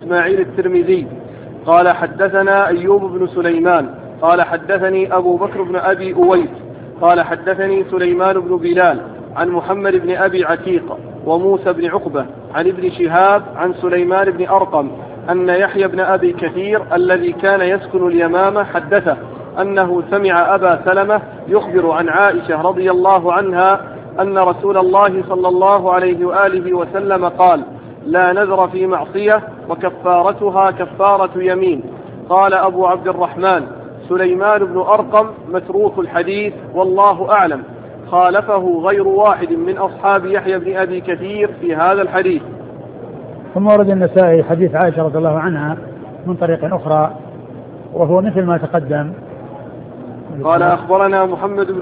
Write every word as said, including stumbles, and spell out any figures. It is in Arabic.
إسماعيل الترمذي قال حدثنا أيوب بن سليمان قال حدثني أبو بكر بن أبي أويس قال حدثني سليمان بن بلال عن محمد بن أبي عتيق وموسى بن عقبة عن ابن شهاب عن سليمان بن أرقم أن يحيى بن أبي كثير الذي كان يسكن اليمامة حدثه أنه سمع أبا سلمة يخبر عن عائشة رضي الله عنها أن رسول الله صلى الله عليه وآله وسلم قال: لا نذر في معصية وكفارتها كفارة يمين. قال أبو عبد الرحمن: سليمان بن أرقم متروك الحديث والله أعلم، خالفه غير واحد من أصحاب يحيى بن أبي كثير في هذا الحديث. ثم ورد النسائي حديث عائشة رضي الله عنها من طريق أخرى وهو مثل ما تقدم. قال أخبرنا محمد بن